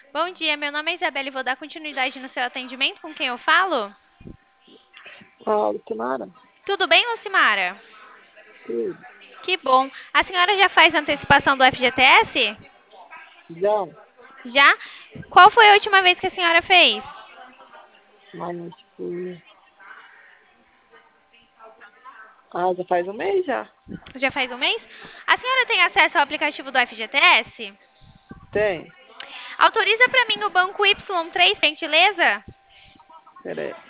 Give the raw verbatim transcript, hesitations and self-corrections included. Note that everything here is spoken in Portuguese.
Bom dia, meu nome é Isabela e vou dar continuidade no seu atendimento. Com quem eu falo? Ah, Simara? Tudo bem, Lucimara? Tudo. Que bom. A senhora já faz antecipação do F G T S? Já, Já? Qual foi a última vez que a senhora fez? mas acho que... Ah, já faz um mês já. Já faz um mês? A senhora tem acesso ao aplicativo do F G T S? Tem. Autoriza para mim o banco Y três, por gentileza? Peraí.